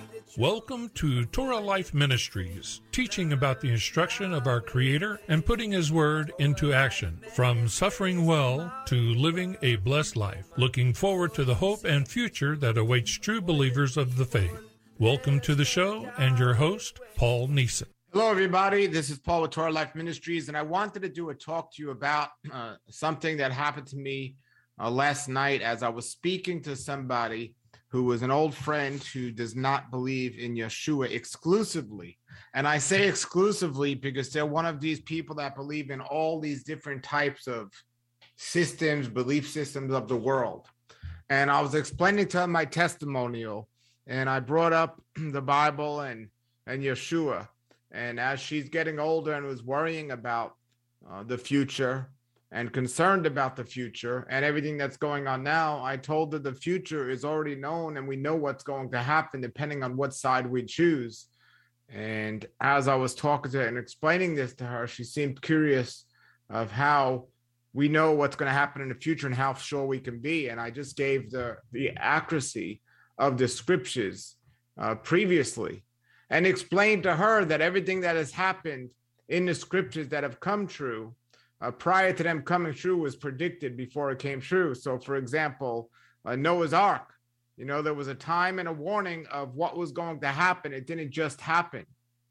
Welcome to Torah Life Ministries, teaching about the instruction of our Creator and putting His Word into action, from suffering well to living a blessed life, looking forward to the hope and future that awaits true believers of the faith. Welcome to the show and your host, Paul Neeson. Hello, everybody. This is Paul with Torah Life Ministries, and I wanted to do a talk to you about something that happened to me last night as I was speaking to somebody who was an old friend who does not believe in Yeshua exclusively. And I say exclusively because they're one of these people that believe in all these different types of systems, belief systems of the world. And I was explaining to him my testimonial, and I brought up the Bible and Yeshua. And as she's getting older and was worrying about the future and concerned about the future and everything that's going on now, I told her the future is already known and we know what's going to happen depending on what side we choose. And as I was talking to her and explaining this to her, she seemed curious of how we know what's going to happen in the future and how sure we can be. And I just gave the accuracy of the scriptures previously and explained to her that everything that has happened in the scriptures that have come true prior to them coming true was predicted before it came true. So, for example, Noah's Ark, there was a time and a warning of what was going to happen. It didn't just happen.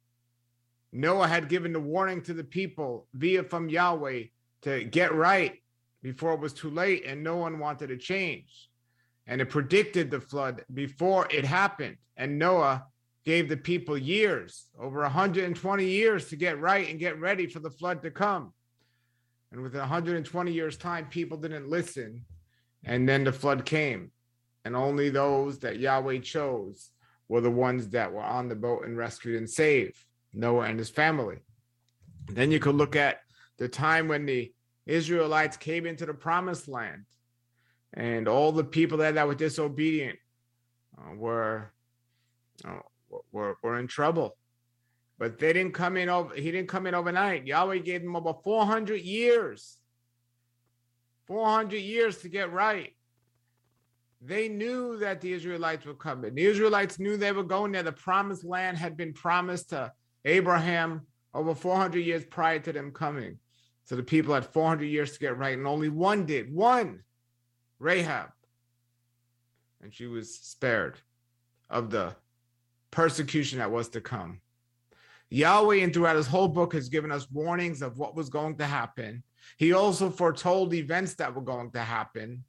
Noah had given the warning to the people via from Yahweh to get right before it was too late, and no one wanted to change. And it predicted the flood before it happened. And Noah gave the people years, over 120 years, to get right and get ready for the flood to come. And within 120 years' time, people didn't listen. And then the flood came. And only those that Yahweh chose were the ones that were on the boat and rescued and saved, Noah and his family. Then you could look at the time when the Israelites came into the promised land. And all the people that were disobedient were in trouble. But they didn't come in he didn't come in overnight. Yahweh gave them over 400 years. 400 years to get right. They knew that the Israelites were coming. The Israelites knew they were going there. The promised land had been promised to Abraham over 400 years prior to them coming. So the people had 400 years to get right, and only one did. One, Rahab. And she was spared of the persecution that was to come. Yahweh, and throughout his whole book, has given us warnings of what was going to happen. He also foretold events that were going to happen.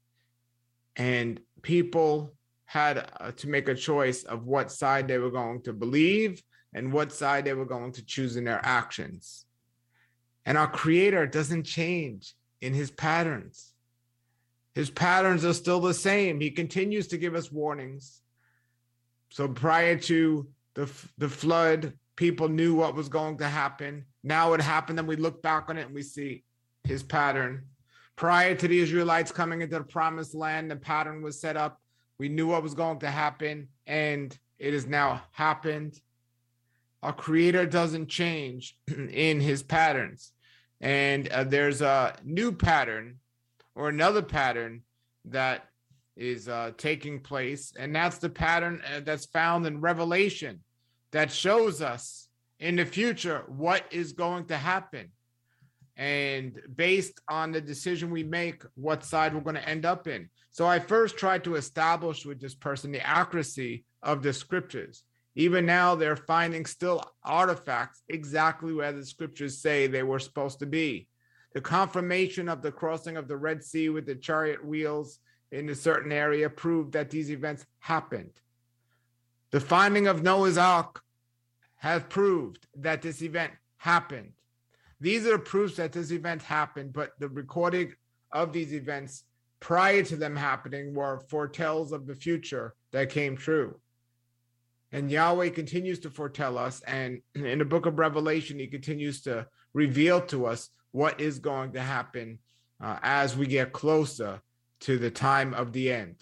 And people had to make a choice of what side they were going to believe and what side they were going to choose in their actions. And our Creator doesn't change in his patterns. His patterns are still the same. He continues to give us warnings. So prior to the flood, people knew what was going to happen. Now it happened, and we look back on it and we see his pattern. Prior to the Israelites coming into the promised land, the pattern was set up. We knew what was going to happen, and it has now happened. Our Creator doesn't change in his patterns. And there's a new pattern or another pattern that is taking place, and that's the pattern that's found in Revelation that shows us in the future what is going to happen, and based on the decision we make, what side we're going to end up in. So I first tried to establish with this person the accuracy of the scriptures. Even now, they're finding still artifacts exactly where the scriptures say they were supposed to be. The confirmation of the crossing of the Red Sea with the chariot wheels in a certain area proved that these events happened. The finding of Noah's Ark has proved that this event happened. These are proofs that this event happened, but the recording of these events prior to them happening were foretells of the future that came true. And Yahweh continues to foretell us, and in the book of Revelation, he continues to reveal to us what is going to happen as we get closer to the time of the end.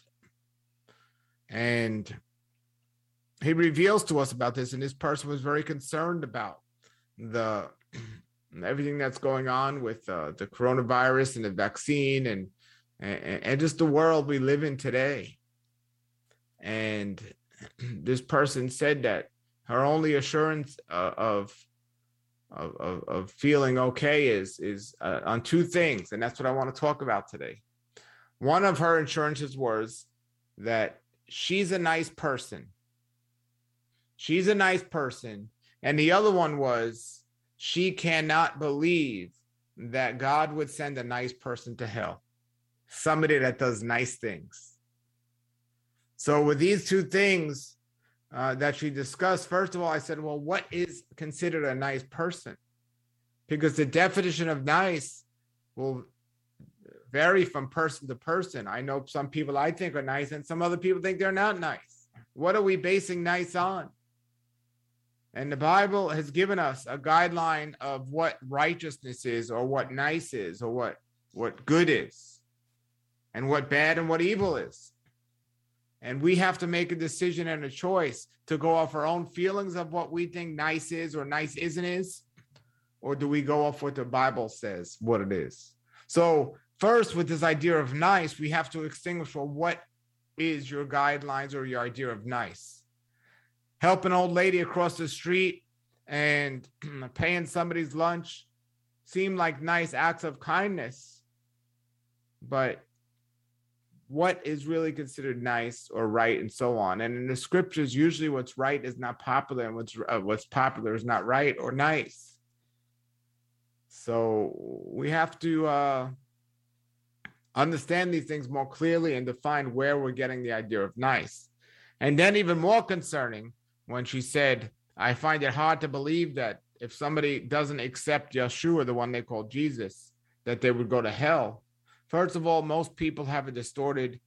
And he reveals to us about this, and this person was very concerned about everything that's going on with the coronavirus and the vaccine and just the world we live in today. And this person said that her only assurance of feeling okay is on two things, and that's what I want to talk about today. One of her assurances was that she's a nice person. She's a nice person. And the other one was she cannot believe that God would send a nice person to hell, somebody that does nice things. So with these two things that she discussed, first of all, I said, well, what is considered a nice person? Because the definition of nice will vary from person to person. I know some people I think are nice and some other people think they're not nice. What are we basing nice on? And the Bible has given us a guideline of what righteousness is, or what nice is, or what good is, and what bad and what evil is. And we have to make a decision and a choice to go off our own feelings of what we think nice is or nice isn't is, or do we go off what the Bible says what it is? So first, with this idea of nice, we have to extinguish, well, what is your guidelines or your idea of nice? Help an old lady across the street and paying somebody's lunch seem like nice acts of kindness, but what is really considered nice or right, and so on. And in the scriptures, usually what's right is not popular, and what's popular is not right or nice. So we have to understand these things more clearly and define where we're getting the idea of nice. And then even more concerning, when she said, I find it hard to believe that if somebody doesn't accept Yeshua, the one they call Jesus, that they would go to hell. First of all, most people have a distorted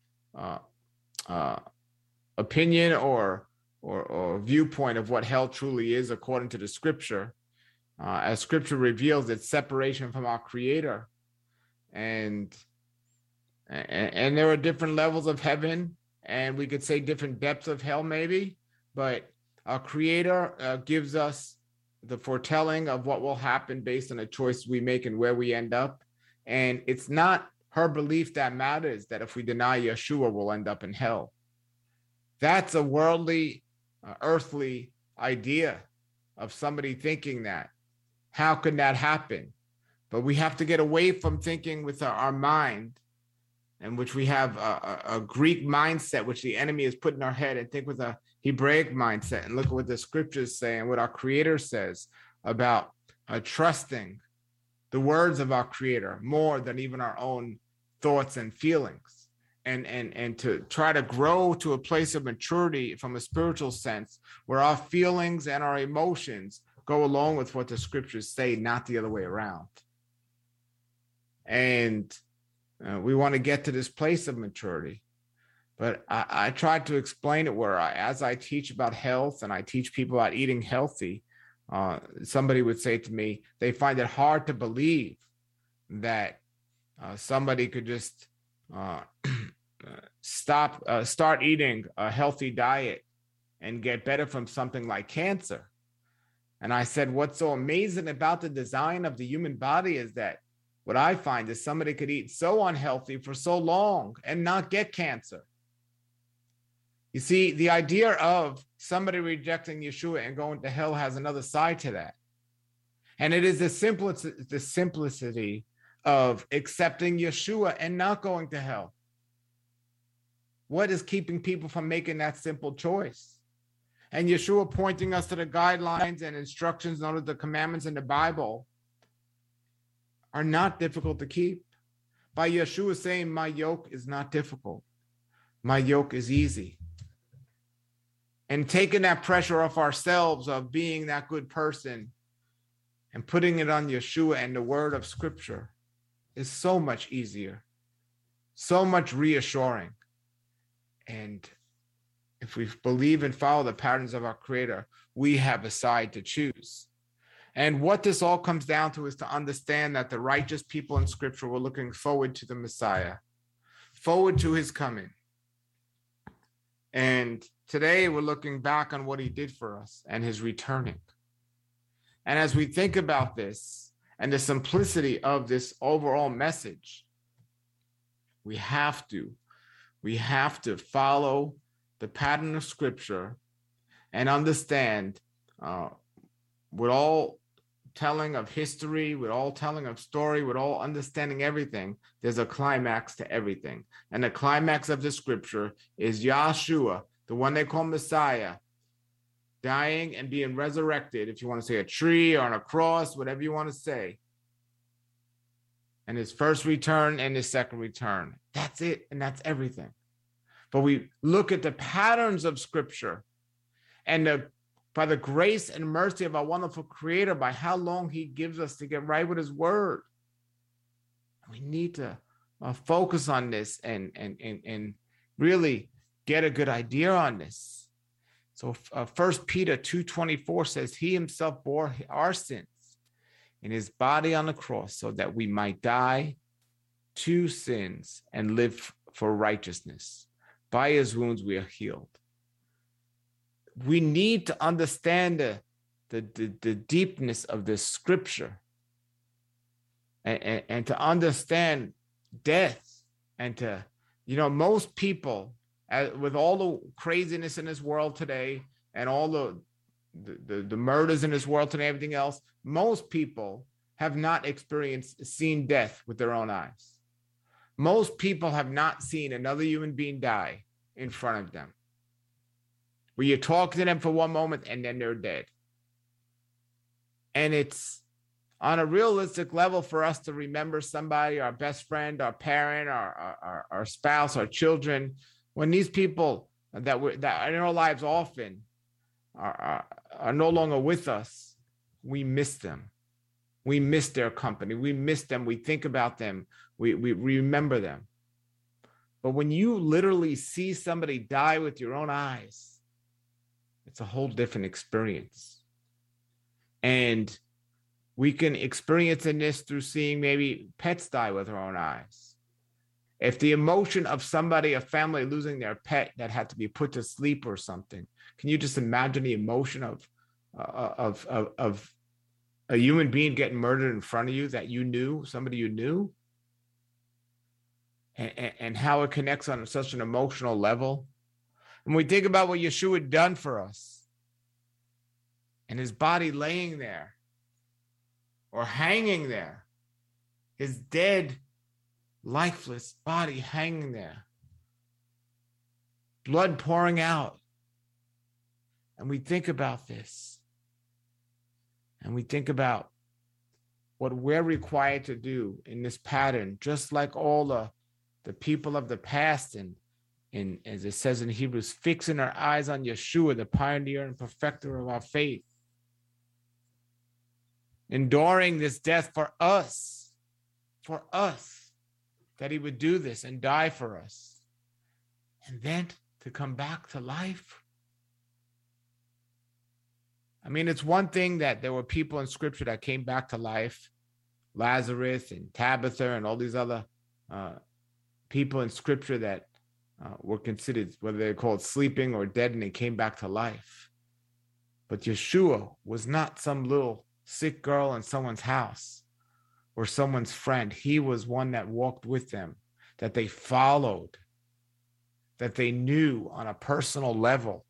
opinion or viewpoint of what hell truly is according to the scripture. As scripture reveals, it's separation from our Creator. And there are different levels of heaven, and we could say different depths of hell maybe, but our Creator gives us the foretelling of what will happen based on the choices we make and where we end up. And it's not her belief that matters, that if we deny Yeshua, we'll end up in hell. That's a worldly, earthly idea of somebody thinking that. How could that happen? But we have to get away from thinking with our mind, in which we have a Greek mindset, which the enemy has put in our head, and think with a Hebraic mindset and look at what the scriptures say and what our Creator says about trusting the words of our Creator more than even our own thoughts and feelings, and to try to grow to a place of maturity from a spiritual sense where our feelings and our emotions go along with what the scriptures say, not the other way around. And we want to get to this place of maturity. But I tried to explain it where as I teach about health and I teach people about eating healthy, somebody would say to me, they find it hard to believe that somebody could just start eating a healthy diet and get better from something like cancer. And I said, what's so amazing about the design of the human body is that what I find is somebody could eat so unhealthy for so long and not get cancer. You see, the idea of somebody rejecting Yeshua and going to hell has another side to that. And it is the simplicity of accepting Yeshua and not going to hell. What is keeping people from making that simple choice? And Yeshua pointing us to the guidelines and instructions known as the commandments in the Bible are not difficult to keep. By Yeshua saying, my yoke is not difficult. My yoke is easy. And taking that pressure off ourselves of being that good person and putting it on Yeshua and the word of scripture is so much easier, so much reassuring. And if we believe and follow the patterns of our Creator, we have a side to choose. And what this all comes down to is to understand that the righteous people in scripture were looking forward to the Messiah, forward to his coming. And today we're looking back on what he did for us and his returning. And as we think about this and the simplicity of this overall message, we have to follow the pattern of Scripture and understand, with all telling of history, with all telling of story, with all understanding everything, there's a climax to everything. And the climax of the Scripture is Yahshua, the one they call Messiah, dying and being resurrected, if you want to say a tree or on a cross, whatever you want to say, and his first return and his second return. That's it, and that's everything. But we look at the patterns of Scripture, and by the grace and mercy of our wonderful Creator, by how long he gives us to get right with his word. We need to focus on this and really get a good idea on this. So 1 Peter 2:24 says, he himself bore our sins in his body on the cross so that we might die to sins and live for righteousness. By his wounds we are healed. We need to understand the deepness of this Scripture and to understand death, and to, most people, with all the craziness in this world today and all the murders in this world today, everything else, most people have not seen death with their own eyes. Most people have not seen another human being die in front of them, where you talk to them for one moment and then they're dead. And it's on a realistic level for us to remember somebody, our best friend, our parent, our spouse, our children, when these people that are in our lives often are no longer with us. We miss them. We miss their company. We miss them. We think about them. We remember them. But when you literally see somebody die with your own eyes, it's a whole different experience. And we can experience in this through seeing maybe pets die with our own eyes. If the emotion of somebody, a family losing their pet that had to be put to sleep or something, can you just imagine the emotion of a human being getting murdered in front of you that you knew, somebody you knew, and how it connects on such an emotional level? When we think about what Yeshua had done for us, and his body laying there or hanging there, his dead, lifeless body hanging there, blood pouring out. And we think about this, and we think about what we're required to do in this pattern, just like all the people of the past, and as it says in Hebrews, fixing our eyes on Yeshua, the pioneer and perfecter of our faith, enduring this death for us, that he would do this and die for us, and then to come back to life. I mean, it's one thing that there were people in Scripture that came back to life, Lazarus and Tabitha and all these other people in Scripture that were considered, whether they're called sleeping or dead, and they came back to life. But Yeshua was not some little sick girl in someone's house or someone's friend. He was one that walked with them, that they followed, that they knew on a personal level.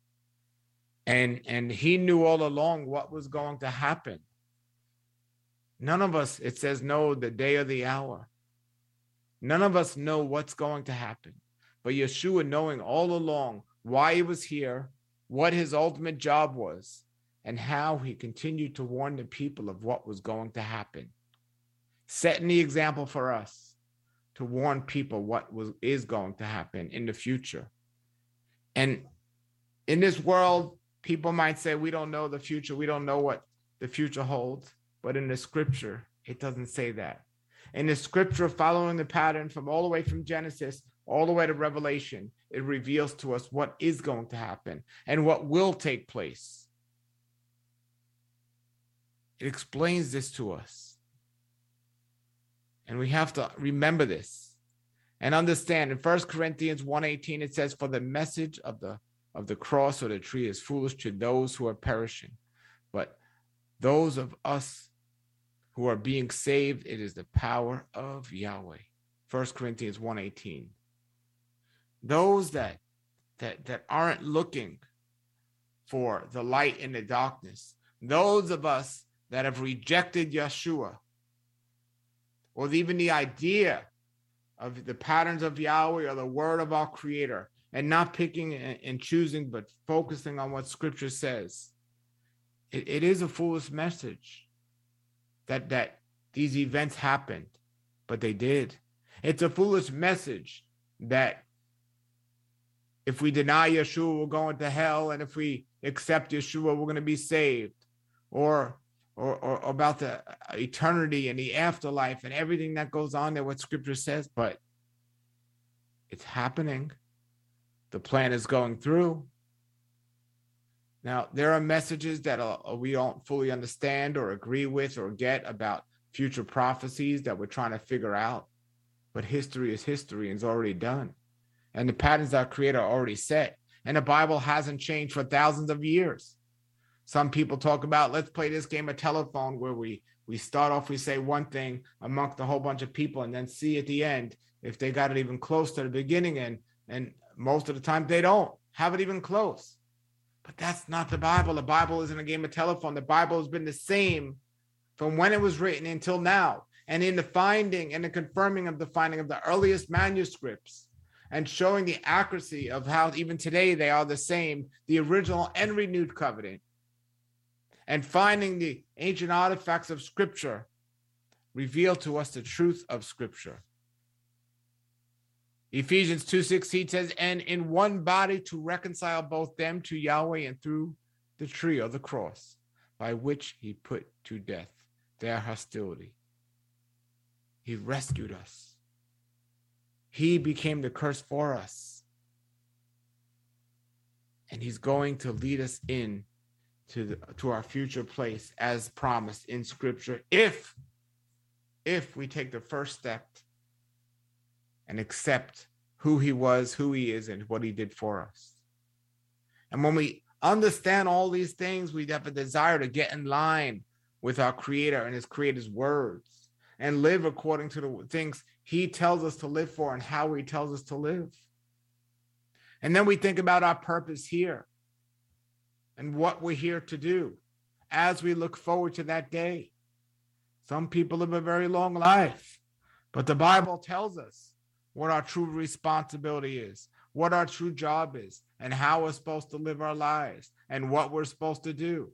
And he knew all along what was going to happen. None of us, it says, know the day or the hour. None of us know what's going to happen. But Yeshua, knowing all along why he was here, what his ultimate job was, and how he continued to warn the people of what was going to happen, setting the example for us to warn people what is going to happen in the future. And in this world, people might say, we don't know the future. We don't know what the future holds. But in the Scripture, it doesn't say that. In the Scripture, following the pattern from all the way from Genesis all the way to Revelation, it reveals to us what is going to happen and what will take place. It explains this to us. And we have to remember this and understand. In 1 Corinthians 1:18, it says, for the message of the cross or the tree is foolish to those who are perishing. But those of us who are being saved, it is the power of Yahweh. 1 Corinthians 1:18. Those that that aren't looking for the light in the darkness. Those of us that have rejected Yeshua, or even the idea of the patterns of Yahweh or the word of our Creator, and not picking and choosing, but focusing on what Scripture says. It is a foolish message that these events happened, but they did. It's a foolish message that if we deny Yeshua, we're going to hell, and if we accept Yeshua, we're going to be saved, or about the eternity and the afterlife and everything that goes on there, what Scripture says. But it's happening. The plan is going through. Now, there are messages that we don't fully understand or agree with or get about future prophecies that we're trying to figure out. But history is history and it's already done. And the patterns that our Creator already set. And the Bible hasn't changed for thousands of years. Some people talk about, let's play this game of telephone where we start off, we say one thing amongst a whole bunch of people and then see at the end if they got it even close to the beginning. And most of the time they don't have it even close. But that's not the Bible. The Bible isn't a game of telephone. The Bible has been the same from when it was written until now. And in the finding and the confirming of the finding of the earliest manuscripts and showing the accuracy of how even today they are the same, the original and renewed covenant, and finding the ancient artifacts of Scripture reveal to us the truth of Scripture. Ephesians 2:16 says, and in one body to reconcile both them to Yahweh and through the tree of the cross, by which he put to death their hostility. He rescued us. He became the curse for us. And he's going to lead us in to our future place as promised in Scripture if we take the first step and accept who he was, who he is, and what he did for us. And when we understand all these things, we have a desire to get in line with our Creator and his Creator's words and live according to the things he tells us to live for and how he tells us to live. And then we think about our purpose here and what we're here to do as we look forward to that day. Some people live a very long life, but the Bible tells us what our true responsibility is, what our true job is, and how we're supposed to live our lives, and what we're supposed to do.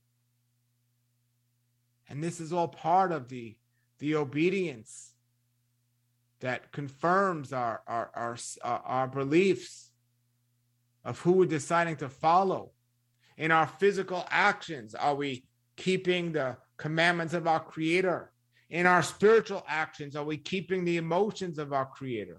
And this is all part of the obedience that confirms our beliefs of who we're deciding to follow. In our physical actions, are we keeping the commandments of our Creator? In our spiritual actions, are we keeping the emotions of our Creator?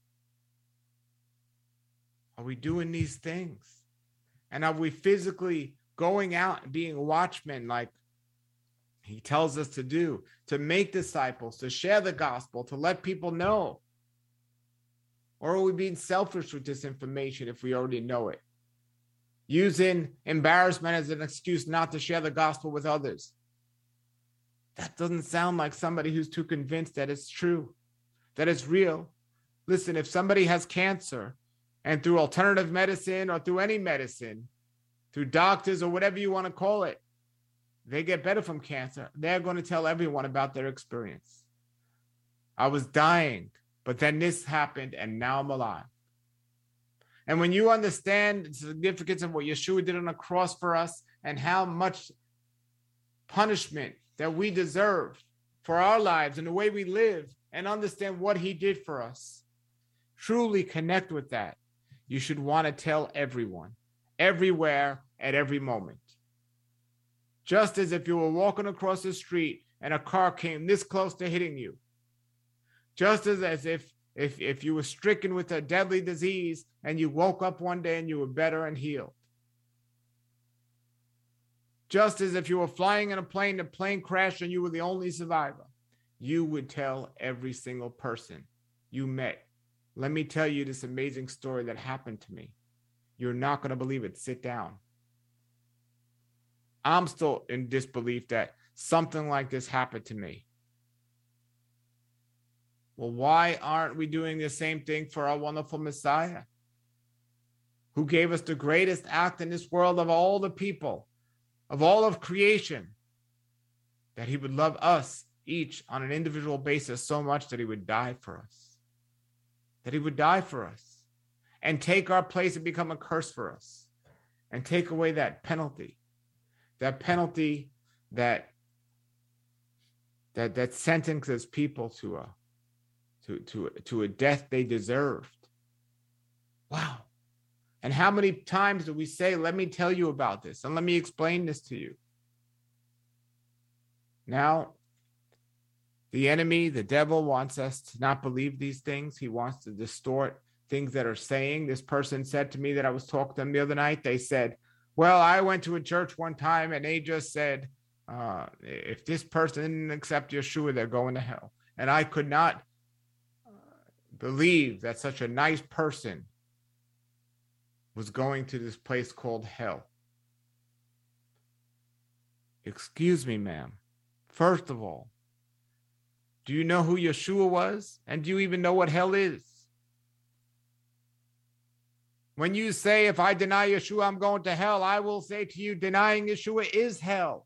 Are we doing these things? And are we physically going out and being watchmen like he tells us to do, to make disciples, to share the gospel, to let people know? Or are we being selfish with this information if we already know it? Using embarrassment as an excuse not to share the gospel with others. That doesn't sound like somebody who's too convinced that it's true, that it's real. Listen, if somebody has cancer and through alternative medicine or through any medicine, through doctors or whatever you want to call it, they get better from cancer, they're going to tell everyone about their experience. I was dying, but then this happened and now I'm alive. And when you understand the significance of what Yeshua did on the cross for us and how much punishment that we deserve for our lives and the way we live, and understand what he did for us, truly connect with that, you should want to tell everyone, everywhere, at every moment. Just as if you were walking across the street and a car came this close to hitting you. Just as if you were stricken with a deadly disease and you woke up one day and you were better and healed. Just as if you were flying in a plane, the plane crashed and you were the only survivor. You would tell every single person you met, let me tell you this amazing story that happened to me. You're not going to believe it. Sit down. I'm still in disbelief that something like this happened to me. Well, why aren't we doing the same thing for our wonderful Messiah? who gave us the greatest act in this world of all the people, of all of creation, that he would love us each on an individual basis so much that he would die for us, that he would die for us and take our place and become a curse for us and take away that penalty that sentences people to a death they deserved. Wow. And how many times do we say, let me tell you about this and let me explain this to you? Now, the enemy, the devil, wants us to not believe these things. He wants to distort things that are saying. This person said to me that I was talking to them the other night. They said, well, I went to a church one time and they just said, if this person didn't accept Yeshua, they're going to hell. And I could not believe that such a nice person was going to this place called hell. Excuse me, ma'am. First of all, do you know who Yeshua was? And do you even know what hell is? When you say, if I deny Yeshua, I'm going to hell, I will say to you, denying Yeshua is hell.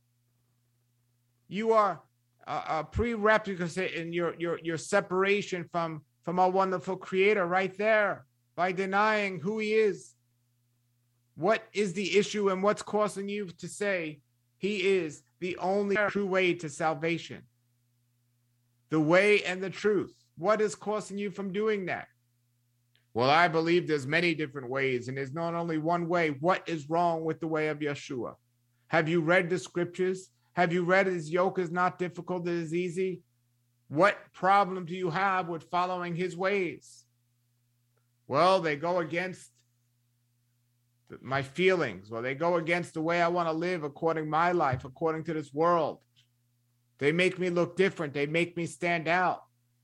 You are a prerequisite in your separation from our wonderful Creator right there by denying who he is. What is the issue and what's causing you to say he is the only true way to salvation? The way and the truth. What is causing you from doing that? Well, I believe there's many different ways and there's not only one way. What is wrong with the way of Yeshua? Have you read the scriptures? Have you read his yoke is not difficult, it is easy? What problem do you have with following his ways? Well, they go against my feelings, or they go against the way I want to live according to my life, according to this world. They make me look different. They make me stand out.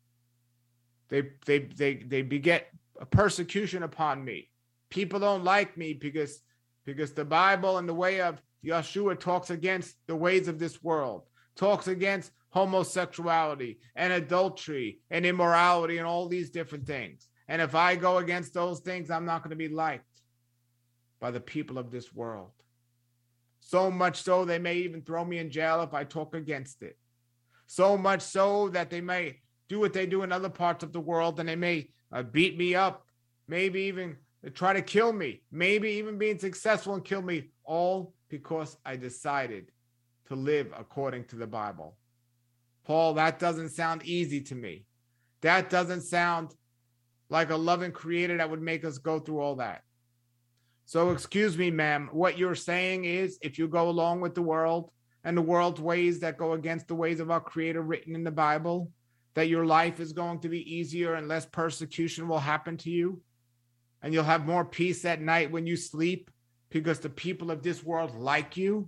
They beget a persecution upon me. People don't like me because the Bible and the way of Yeshua talks against the ways of this world, talks against homosexuality and adultery and immorality and all these different things. And if I go against those things, I'm not going to be liked by the people of this world. So much so they may even throw me in jail if I talk against it. So much so that they may do what they do in other parts of the world, and they may beat me up, maybe even try to kill me, maybe even being successful and kill me, all because I decided to live according to the Bible. Paul, that doesn't sound easy to me. That doesn't sound like a loving Creator that would make us go through all that. So excuse me, ma'am, what you're saying is if you go along with the world and the world's ways that go against the ways of our Creator written in the Bible, that your life is going to be easier and less persecution will happen to you, and you'll have more peace at night when you sleep because the people of this world like you.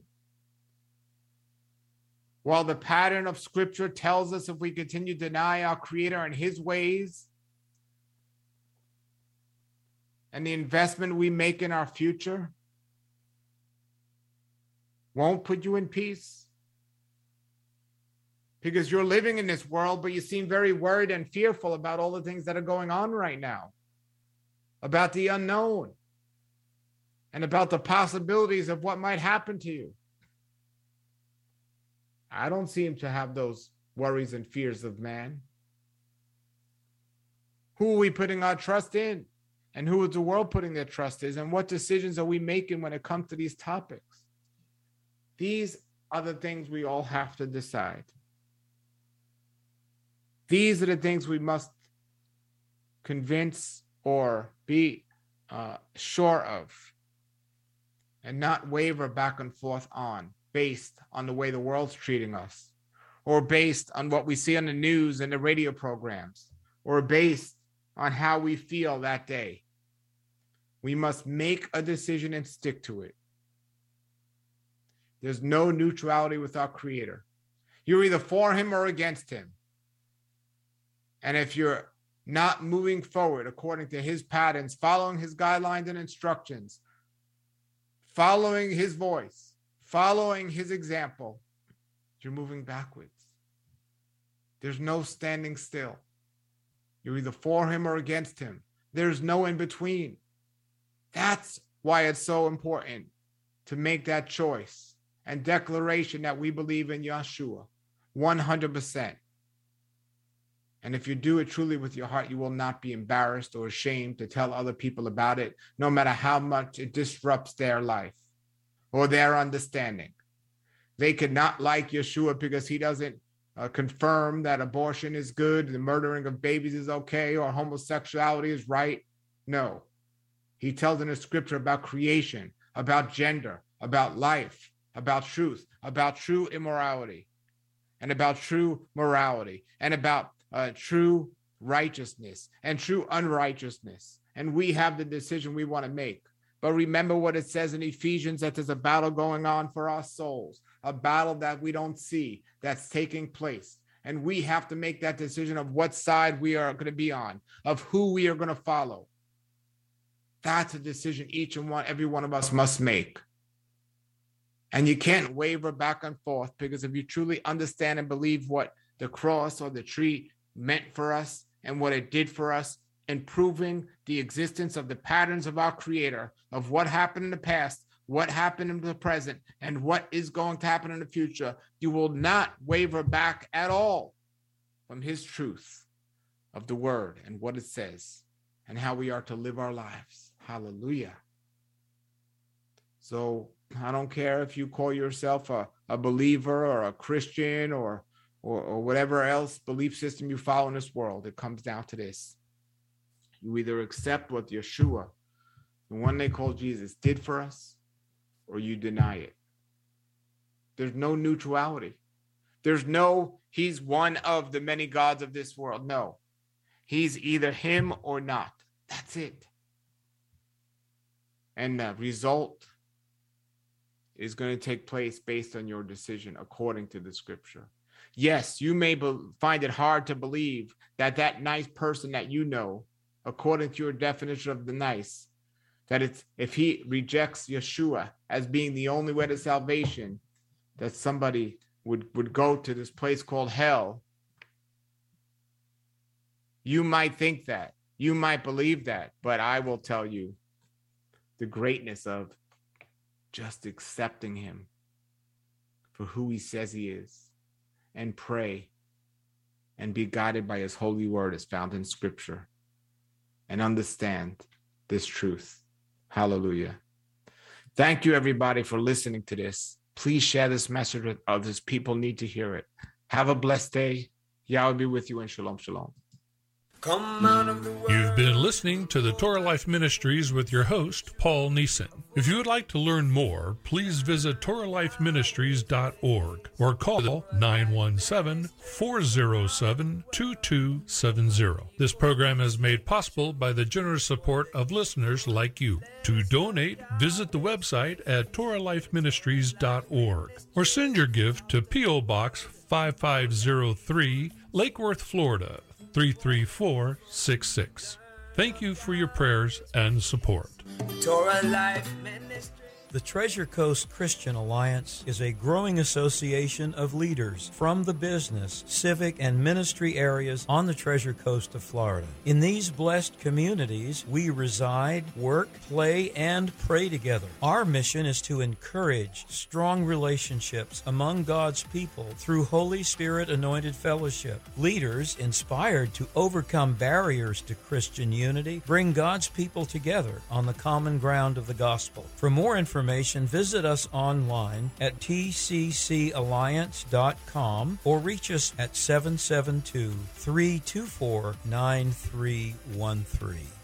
While the pattern of Scripture tells us if we continue to deny our Creator and his ways and the investment we make in our future won't put you in peace. Because you're living in this world, but you seem very worried and fearful about all the things that are going on right now, about the unknown, and about the possibilities of what might happen to you. I don't seem to have those worries and fears of man. Who are we putting our trust in? And who is the world putting their trust in? And what decisions are we making when it comes to these topics? These are the things we all have to decide. These are the things we must convince or be sure of and not waver back and forth on based on the way the world's treating us, or based on what we see on the news and the radio programs, or based on how we feel that day. We must make a decision and stick to it. There's no neutrality with our Creator. You're either for him or against him. And if you're not moving forward according to his patterns, following his guidelines and instructions, following his voice, following his example, you're moving backwards. There's no standing still. You're either for him or against him. There's no in between. That's why it's so important to make that choice and declaration that we believe in Yeshua 100%. And if you do it truly with your heart, you will not be embarrassed or ashamed to tell other people about it, no matter how much it disrupts their life or their understanding. They could not like Yeshua because he doesn't confirm that abortion is good, the murdering of babies is okay, or homosexuality is right. No. He tells in the scripture about creation, about gender, about life, about truth, about true immorality, and about true morality, and about true righteousness and true unrighteousness. And we have the decision we want to make. But remember what it says in Ephesians, that there's a battle going on for our souls, a battle that we don't see that's taking place. And we have to make that decision of what side we are going to be on, of who we are going to follow. That's a decision each and every one of us must make. And you can't waver back and forth, because if you truly understand and believe what the cross or the tree meant for us and what it did for us, and proving the existence of the patterns of our Creator, of what happened in the past, what happened in the present, and what is going to happen in the future, you will not waver back at all from his truth of the word and what it says and how we are to live our lives. Hallelujah. So I don't care if you call yourself a believer or a Christian or whatever else belief system you follow in this world. It comes down to this. You either accept what Yeshua, the one they call Jesus, did for us, or you deny it. There's no neutrality. There's no, he's one of the many gods of this world. No, he's either him or not. That's it. And the result is going to take place based on your decision according to the scripture. Yes, you may find it hard to believe that that nice person that you know, according to your definition of the nice, that it's, if he rejects Yeshua as being the only way to salvation, that somebody would go to this place called hell. You might think that. You might believe that. But I will tell you the greatness of just accepting him for who he says he is, and pray and be guided by his holy word as found in scripture, and understand this truth. Hallelujah. Thank you, everybody, for listening to this. Please share this message with others. People need to hear it. Have a blessed day. Yahweh be with you, and shalom, shalom. Come out of the world. You've been listening to the Torah Life Ministries with your host, Paul Neeson. If you would like to learn more, please visit TorahLifeMinistries.org or call 917-407-2270. This program is made possible by the generous support of listeners like you. To donate, visit the website at TorahLifeMinistries.org or send your gift to P.O. Box 5503, Lake Worth, Florida 33466. Thank you for your prayers and support. Torah Life Ministry. The Treasure Coast Christian Alliance is a growing association of leaders from the business, civic, and ministry areas on the Treasure Coast of Florida. In these blessed communities, we reside, work, play, and pray together. Our mission is to encourage strong relationships among God's people through Holy Spirit anointed fellowship. Leaders, inspired to overcome barriers to Christian unity, bring God's people together on the common ground of the gospel. For more information, visit us online at tccalliance.com or reach us at 772-324-9313.